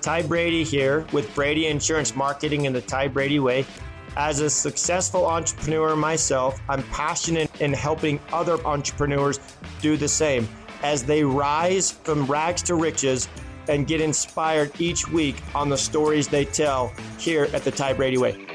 Ty Brady here with Brady Insurance Marketing in the Ty Brady Way. As a successful entrepreneur myself, I'm passionate in helping other entrepreneurs do the same as they rise from rags to riches and get inspired each week on the stories they tell here at the Ty Brady Way.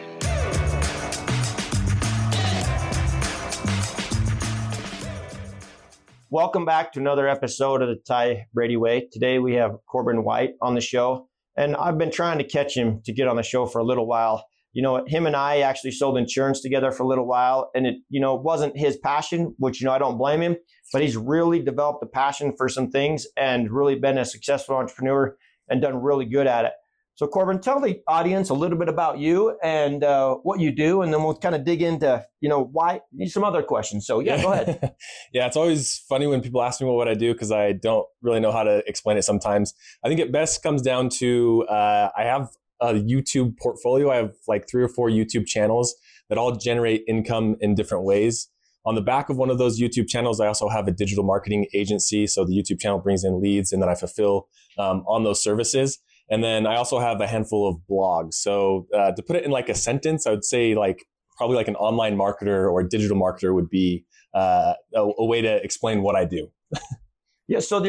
Welcome back to another episode of the Ty Brady Way. Today we have Corbin White on the show, and I've been trying to catch him to get on the show for a little while. You know, him and I actually sold insurance together for a little while, and it wasn't his passion, which, I don't blame him, but he's really developed a passion for some things and really been a successful entrepreneur and done really good at it. So Corbin, tell the audience a little bit about you and what you do, and then we'll kind of dig into, why, some other questions. So yeah, go ahead. Yeah, it's always funny when people ask me what I do because I don't really know how to explain it sometimes. I think it best comes down to I have a YouTube portfolio. I have like 3 or 4 YouTube channels that all generate income in different ways. On the back of one of those YouTube channels, I also have a digital marketing agency. So the YouTube channel brings in leads and then I fulfill on those services. And then I also have a handful of blogs. So to put it in like a sentence, I would say probably like an online marketer or a digital marketer would be a way to explain what I do. Yeah, so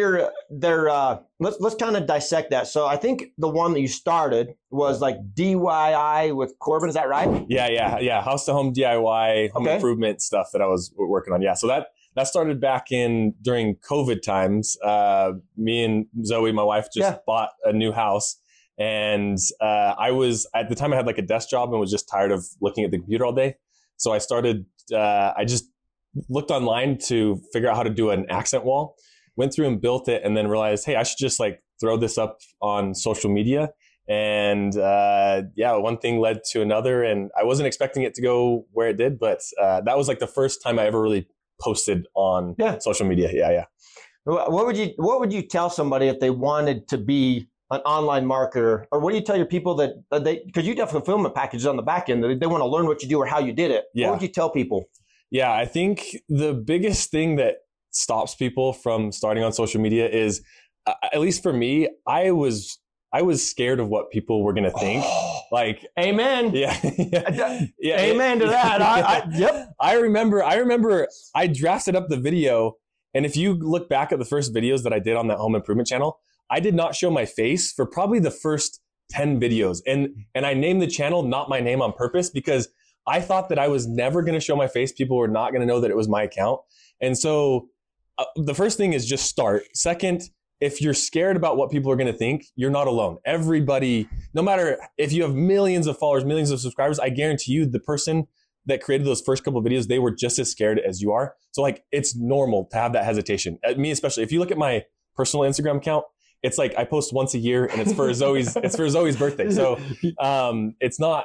let's kind of dissect that. So I think the one that you started was like DIY with Corbin, is that right? Yeah. House to home DIY, home improvement stuff that I was working on. Yeah, so that started back during COVID times. Me and Zoe, my wife, just bought a new house. And at the time I had like a desk job and was just tired of looking at the computer all day. So I just looked online to figure out how to do an accent wall. Went through and built it and then realized, hey, I should just like throw this up on social media. And one thing led to another. And I wasn't expecting it to go where it did, but that was like the first time I ever really posted on social media. Yeah. What would you tell somebody if they wanted to be an online marketer? Or what do you tell your people because you definitely fulfillment packages on the back end, they want to learn what you do or how you did it. Yeah. What would you tell people? Yeah, I think the biggest thing that stops people from starting on social media is, at least for me, I was scared of what people were going to think. Like, amen. Yeah. Amen to that. Yep. I remember I drafted up the video. And if you look back at the first videos that I did on that home improvement channel, I did not show my face for probably the first 10 videos. And I named the channel not my name on purpose because I thought that I was never going to show my face. People were not going to know that it was my account. And so the first thing is just start. Second, if you're scared about what people are going to think, you're not alone. Everybody, no matter if you have millions of followers, millions of subscribers, I guarantee you the person that created those first couple of videos, they were just as scared as you are. So like, it's normal to have that hesitation. Me especially, if you look at my personal Instagram account, it's like I post once a year and it's for Zoe's birthday. So it's not,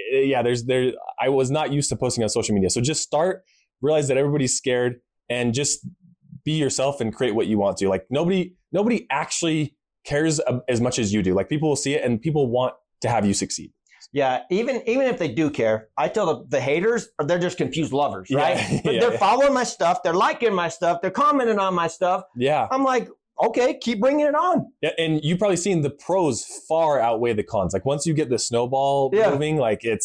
I was not used to posting on social media. So just start, realize that everybody's scared and just be yourself and create what you want to. Like nobody actually cares as much as you do. Like people will see it and people want to have you succeed. Yeah, even if they do care, I tell the haters, they're just confused lovers, right? But they're following my stuff, they're liking my stuff, they're commenting on my stuff. Yeah. I'm like, okay, keep bringing it on. Yeah, and you've probably seen the pros far outweigh the cons. Like once you get the snowball moving, like it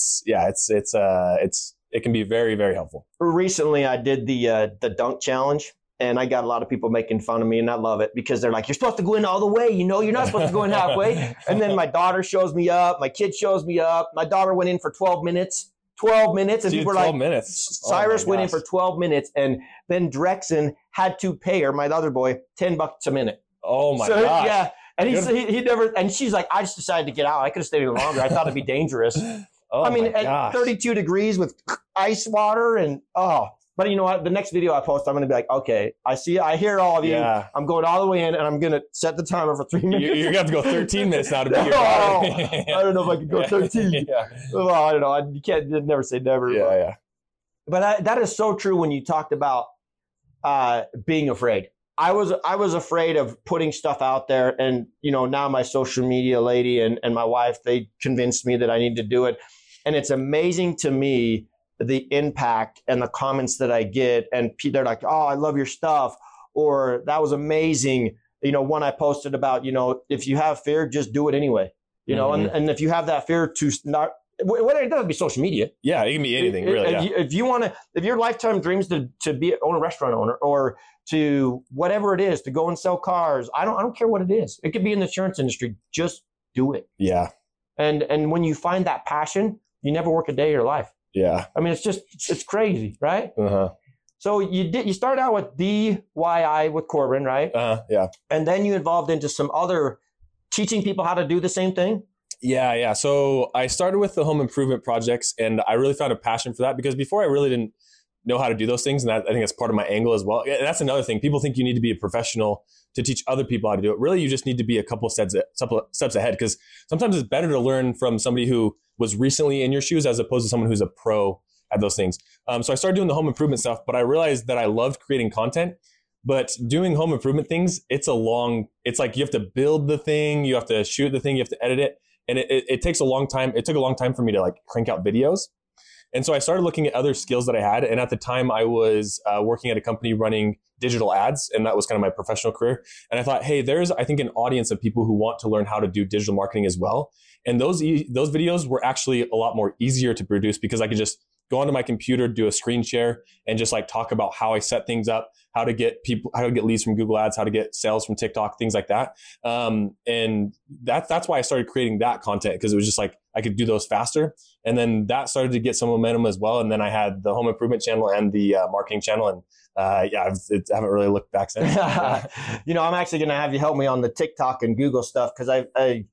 can be very, very helpful. Recently, I did the dunk challenge. And I got a lot of people making fun of me, and I love it because they're like, you're supposed to go in all the way. You're not supposed to go in halfway. And then my daughter shows me up. My kid shows me up. My daughter went in for 12 minutes. 12 minutes. And Dude, people were 12 like, minutes. Cyrus went in for 12 minutes. And then Drexen had to pay her, my other boy, $10 a minute. Oh my gosh. Yeah. And he never, and she's like, I just decided to get out. I could have stayed even longer. I thought it'd be dangerous. At 32 degrees with ice water and, But you know what? The next video I post, I'm going to be like, okay, I hear all of you. Yeah. I'm going all the way in and I'm going to set the timer for 3 minutes. You're going to have to go 13 minutes now to be your daughter. I don't know if I can go 13. Yeah. Well, I don't know. You can't never say never. Yeah. But that is so true when you talked about being afraid. I was afraid of putting stuff out there. And, now my social media lady and my wife, they convinced me that I need to do it. And it's amazing to me the impact and the comments that I get, and they're like, oh, I love your stuff, or that was amazing. one I posted about, if you have fear, just do it anyway, and if you have that fear to not, whether it doesn't be social media. Yeah, it can be anything, really. If you want to, if your lifetime dreams to own a restaurant owner, or to whatever it is, to go and sell cars, I don't care what it is. It could be in the insurance industry. Just do it. Yeah. And when you find that passion, you never work a day of your life. Yeah. I mean, it's crazy, right? Uh-huh. So you started out with DIY with Corbin, right? Yeah. And then you evolved into some other teaching people how to do the same thing. Yeah. So I started with the home improvement projects, and I really found a passion for that because before I really didn't know how to do those things. And I think that's part of my angle as well. And that's another thing. People think you need to be a professional to teach other people how to do it. Really, you just need to be a couple steps ahead, because sometimes it's better to learn from somebody who was recently in your shoes as opposed to someone who's a pro at those things. So I started doing the home improvement stuff, but I realized that I loved creating content. But doing home improvement things, it's like you have to build the thing, you have to shoot the thing, you have to edit it. And it takes a long time. It took a long time for me to like crank out videos. And so I started looking at other skills that I had. And at the time I was working at a company running digital ads. And that was kind of my professional career. And I thought, hey, there's, I think, an audience of people who want to learn how to do digital marketing as well. And those videos were actually a lot more easier to produce because I could just go onto my computer, do a screen share, and just like talk about how I set things up, how to get leads from Google Ads, how to get sales from TikTok, things like that. And that's why I started creating that content, because it was just like I could do those faster. And then that started to get some momentum as well. And then I had the home improvement channel and the marketing channel. And I haven't really looked back since. I'm actually going to have you help me on the TikTok and Google stuff, because I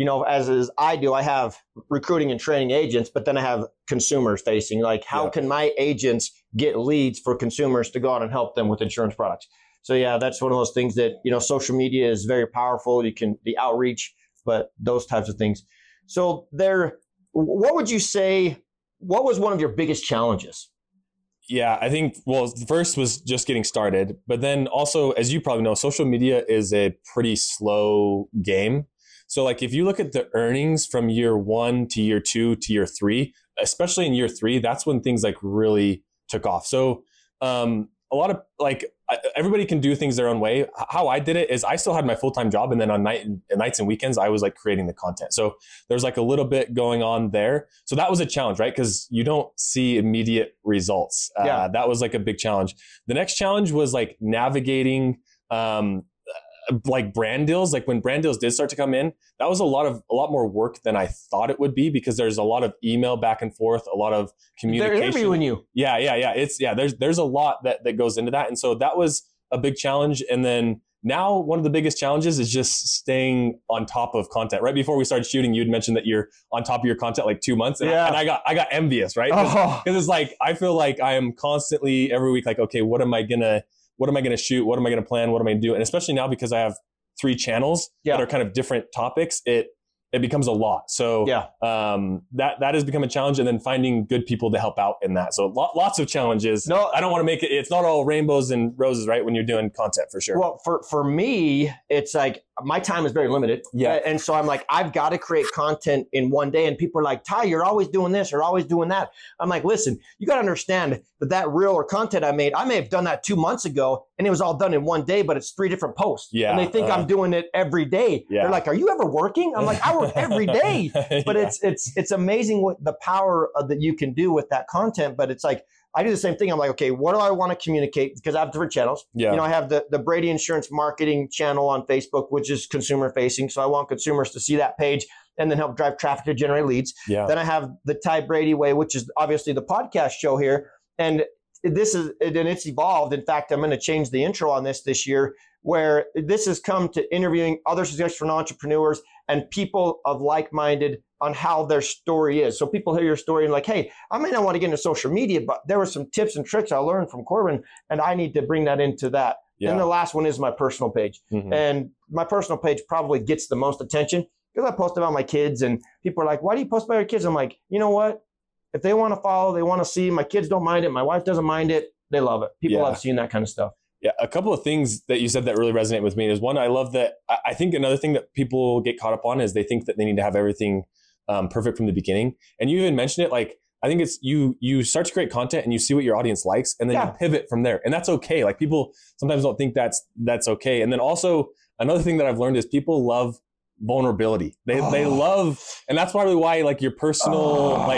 I have recruiting and training agents, but then I have consumers facing, like how can my agents get leads for consumers to go out and help them with insurance products? So yeah, that's one of those things that, social media is very powerful. The outreach, but those types of things. So what would you say, what was one of your biggest challenges? Yeah, I think, the first was just getting started, but then also, as you probably know, social media is a pretty slow game. So like if you look at the earnings from year 1 to year 2 to year 3, especially in year 3, that's when things like really took off. So a lot of everybody can do things their own way. How I did it is I still had my full-time job, and then on nights and weekends, I was like creating the content. So there's like a little bit going on there. So that was a challenge, right? Because you don't see immediate results. That was like a big challenge. The next challenge was like navigating like brand deals. Like when brand deals did start to come in, that was a lot more work than I thought it would be, because there's a lot of email back and forth, a lot of communication. They're interviewing you. Yeah. There's a lot that goes into that. And so that was a big challenge. And then now one of the biggest challenges is just staying on top of content. Right before we started shooting, you'd mentioned that you're on top of your content like 2 months. And I got envious, right? Because it's like, I feel like I am constantly every week, like, okay, what am I going to shoot? What am I going to plan? What am I going to do? And especially now, because I have 3 channels that are kind of different topics, it becomes a lot. So that has become a challenge. And then finding good people to help out in that. So lots of challenges. No, I don't want to make it's not all rainbows and roses, right? When you're doing content, for sure. Well, for me, it's like my time is very limited. Yeah. And so I'm like, I've got to create content in one day. And people are like, Ty, you're always doing this, you're always doing that. I'm like, listen, you got to understand that reel or content I may have done that 2 months ago, and it was all done in one day, but it's 3 different posts. Yeah. And they think I'm doing it every day. Yeah. They're like, are you ever working? I'm like, I work every day. But it's amazing what the power that you can do with that content. But it's like, I do the same thing. I'm like, okay, what do I want to communicate? Because I have different channels. Yeah. I have the Brady Insurance Marketing channel on Facebook, which is consumer facing. So I want consumers to see that page and then help drive traffic to generate leads. Yeah. Then I have the Ty Brady Way, which is obviously the podcast show here. And it's evolved. In fact, I'm going to change the intro on this year, where this has come to interviewing other successful entrepreneurs and people of like-minded on how their story is. So people hear your story and like, hey, I may not want to get into social media, but there were some tips and tricks I learned from Corbin, and I need to bring that into that. Yeah. And the last one is my personal page. Mm-hmm. And my personal page probably gets the most attention because I post about my kids, and people are like, why do you post about your kids? I'm like, you know what? If they want to follow, they want to see, my kids don't mind it, my wife doesn't mind it, they love it. People love seeing that kind of stuff. Yeah, a couple of things that you said that really resonate with me is, one, I love that. I think another thing that people get caught up on is they think that they need to have everything perfect from the beginning. And you even mentioned it, like, I think it's you start to create content and you see what your audience likes, and then you pivot from there. And that's okay. Like people sometimes don't think that's okay. And then also another thing that I've learned is people love vulnerability. They love, and that's probably why like your personal like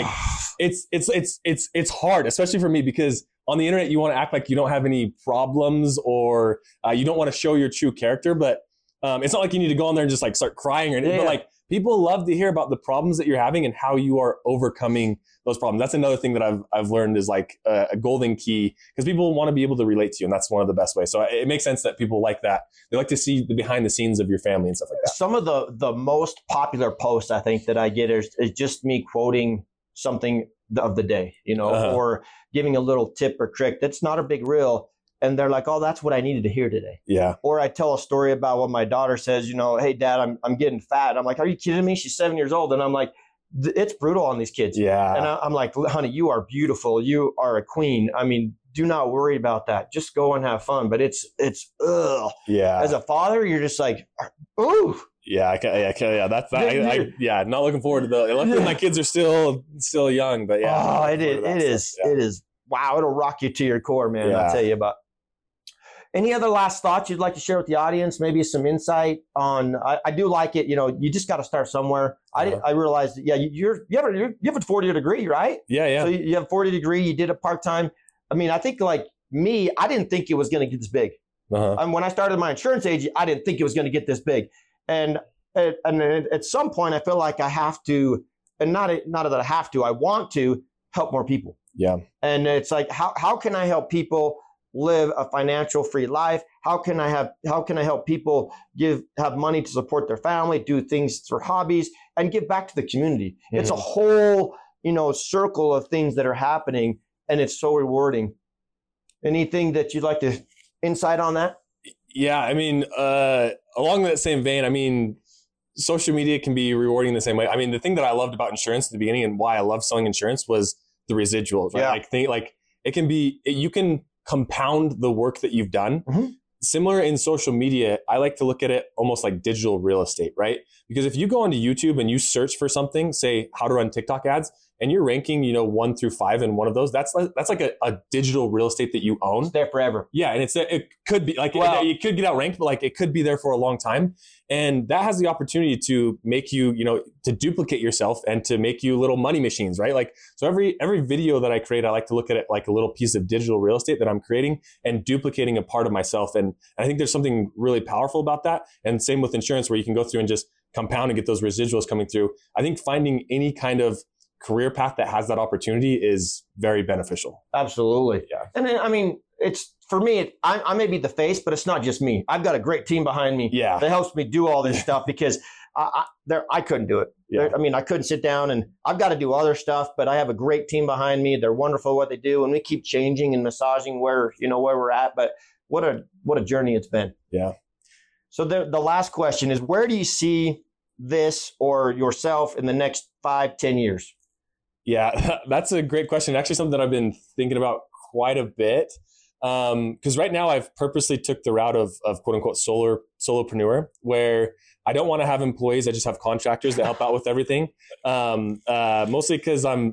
it's hard, especially for me, because on the internet you want to act like you don't have any problems, or you don't want to show your true character. But it's not like you need to go on there and just like start crying or anything. But like people love to hear about the problems that you're having and how you are overcoming those problems. That's another thing that I've learned is like a golden key, because people want to be able to relate to you, and that's one of the best ways. So it makes sense that people like that. They like to see the behind the scenes of your family and stuff like that. Some of the most popular posts I think that I get is just me quoting something of the day, you know, or giving a little tip or trick that's not a big reel. And they're like, oh, that's what I needed to hear today. Yeah. Or I tell a story about what my daughter says, you know, hey, Dad, I'm getting fat. And I'm like, are you kidding me? She's 7 years old. And I'm like, it's brutal on these kids. Yeah. And I'm like, honey, you are beautiful. You are a queen. I mean, do not worry about that. Just go and have fun. But it's ugh. Yeah. As a father, you're just like, ooh. Yeah, that's that. Yeah, not looking forward to the. Luckily, my kids are still young, but yeah. Oh, it is. Wow, it'll rock you to your core, man. I'll tell you about. Any other last thoughts you'd like to share with the audience? Maybe some insight on. I do like it. You know, you just got to start somewhere. I realized. Yeah, you have a 4-year degree, right? Yeah. So you have a 4-year degree. You did it part-time. I mean, I think like me, I didn't think it was going to get this big. When I started my insurance agent, I didn't think it was going to get this big. And at some point, I feel like I have to, and not that I have to, I want to help more people. Yeah. And it's like, how can I help people live a financial free life? How can I help people have money to support their family, do things for hobbies, and give back to the community? Mm-hmm. It's a whole, circle of things that are happening, and it's so rewarding. Anything that you'd like to insight on that? Yeah, I mean, along that same vein, I mean, social media can be rewarding the same way. I mean, the thing that I loved about insurance at the beginning and why I loved selling insurance was the residuals, right? Yeah. You can compound the work that you've done. Mm-hmm. Similar in social media, I like to look at it almost like digital real estate, right? Because if you go onto YouTube and you search for something, say how to run TikTok ads, and you're ranking, 1 through 5 in one of those, that's like a digital real estate that you own. It's there forever. Yeah, and it could be like it could get outranked, but like it could be there for a long time, and that has the opportunity to make you, to duplicate yourself and to make you little money machines, right? Like so, every video that I create, I like to look at it like a little piece of digital real estate that I'm creating and duplicating a part of myself, and I think there's something really powerful about that. And same with insurance, where you can go through and just compound and get those residuals coming through. I think finding any kind of career path that has that opportunity is very beneficial. Absolutely. Yeah. And then, I mean, it's for me, I may be the face, but it's not just me. I've got a great team behind me that helps me do all this stuff because I couldn't do it. Yeah. I mean, I couldn't sit down, and I've got to do other stuff, but I have a great team behind me. They're wonderful at what they do, and we keep changing and massaging where we're at. But what a journey it's been. Yeah. So the last question is, where do you see this or yourself in the next 5-10 years? Yeah, that's a great question. Actually, something that I've been thinking about quite a bit. Because right now I've purposely took the route of quote unquote solopreneur, where I don't want to have employees. I just have contractors that help out with everything. Mostly because I'm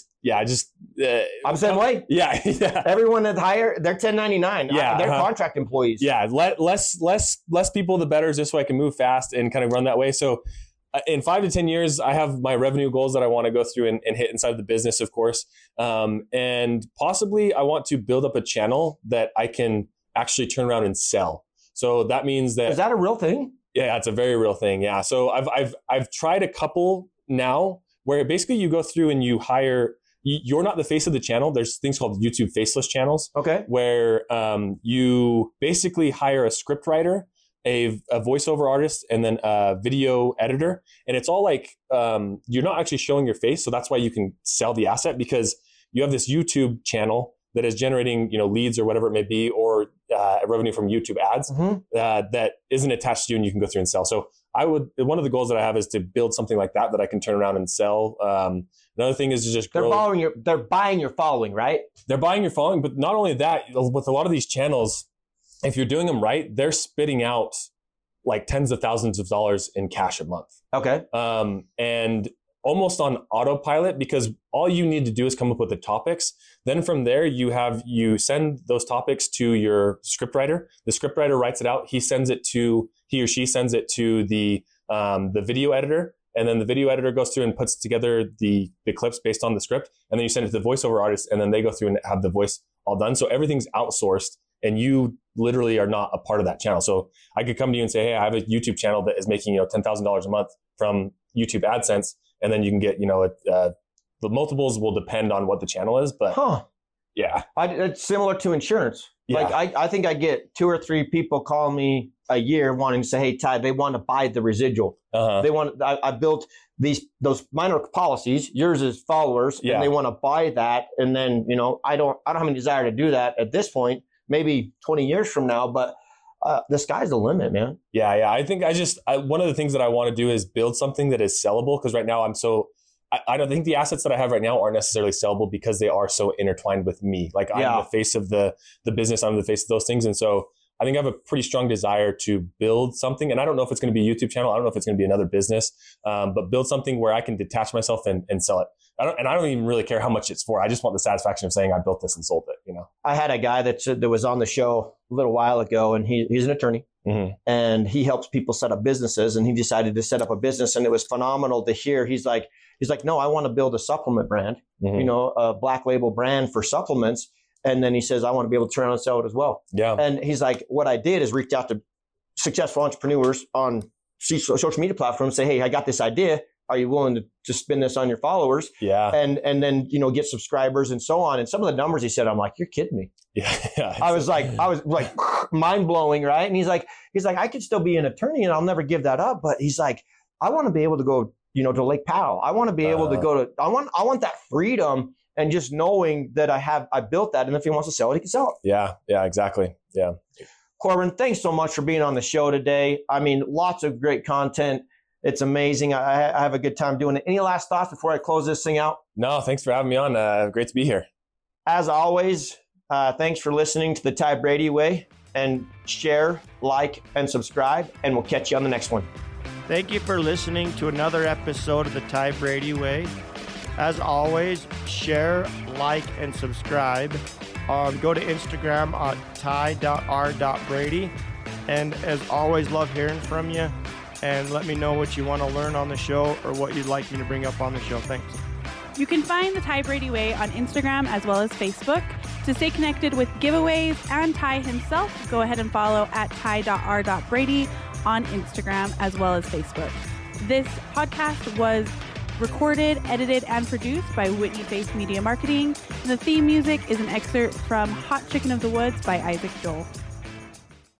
the same way. Yeah. Everyone that hire, they're 1099. Yeah. They're contract employees. Yeah. Less people, the better, just so I can move fast and kind of run that way. So in 5 to 10 years, I have my revenue goals that I want to go through and hit inside the business, of course. And possibly I want to build up a channel that I can actually turn around and sell. So that means that— Is that a real thing? Yeah, it's a very real thing. Yeah. So I've tried a couple now where basically you go through and you hire— You're not the face of the channel. There's things called YouTube faceless channels. Okay. Where you basically hire a script writer, a voiceover artist, and then a video editor. And it's all like, you're not actually showing your face. So that's why you can sell the asset, because you have this YouTube channel that is generating, leads or whatever it may be, or revenue from YouTube ads that isn't attached to you, and you can go through and sell. So one of the goals that I have is to build something like that I can turn around and sell. Another thing is to just grow. They're buying your following, right? They're buying your following, but not only that, with a lot of these channels, if you're doing them right, they're spitting out like tens of thousands of dollars in cash a month. Okay. And almost on autopilot, because all you need to do is come up with the topics. Then from there, you send those topics to your scriptwriter. The scriptwriter writes it out. He or she sends it to the video editor. And then the video editor goes through and puts together the clips based on the script. And then you send it to the voiceover artist, and then they go through and have the voice all done. So everything's outsourced, and you literally are not a part of that channel. So I could come to you and say, hey, I have a YouTube channel that is making, $10,000 a month from YouTube AdSense. And then you can get, the multiples will depend on what the channel is, but yeah. It's similar to insurance. Yeah. Like I think I get 2 or 3 people call me a year wanting to say, hey, Ty, they want to buy the residual. They want, I built those minor policies, yours is followers, and they want to buy that. And then, I don't have any desire to do that at this point, maybe 20 years from now, but the sky's the limit, man. Yeah. I think one of the things that I want to do is build something that is sellable, because right now I don't think the assets that I have right now aren't necessarily sellable because they are so intertwined with me. Like I'm the face of the business, I'm the face of those things. And so I think I have a pretty strong desire to build something. And I don't know if it's going to be a YouTube channel. I don't know if it's going to be another business, but build something where I can detach myself and sell it. I don't even really care how much it's for. I just want the satisfaction of saying I built this and sold it, I had a guy that was on the show a little while ago, and he's an attorney. Mm-hmm. And he helps people set up businesses, and he decided to set up a business, and it was phenomenal to hear. He's like, no, I want to build a supplement brand, a black label brand for supplements. And then he says, I want to be able to turn around and sell it as well. Yeah. And he's like, what I did is reach out to successful entrepreneurs on social media platforms, say, hey, I got this idea. Are you willing to spin this on your followers? Yeah. And then, get subscribers and so on. And some of the numbers he said, I'm like, you're kidding me. Yeah. I was like mind blowing. Right. And he's like, I could still be an attorney and I'll never give that up. But he's like, I want to be able to go, to Lake Powell. I want to be able to go to, I want that freedom and just knowing that I built that. And if he wants to sell it, he can sell it. Yeah, exactly. Yeah. Corbin, thanks so much for being on the show today. I mean, lots of great content. It's amazing. I have a good time doing it. Any last thoughts before I close this thing out? No, thanks for having me on. Great to be here. As always, thanks for listening to the Ty Brady Way, and share, like, and subscribe, and we'll catch you on the next one. Thank you for listening to another episode of the Ty Brady Way. As always, share, like, and subscribe. Go to Instagram at ty.r.brady. And as always, love hearing from you. And let me know what you want to learn on the show or what you'd like me to bring up on the show. Thanks. You can find the Ty Brady Way on Instagram as well as Facebook. To stay connected with giveaways and Ty himself, go ahead and follow at ty.r.brady on Instagram as well as Facebook. This podcast was recorded, edited, and produced by Whitney Faith Media Marketing. The theme music is an excerpt from Hot Chicken of the Woods by Isaac Joel.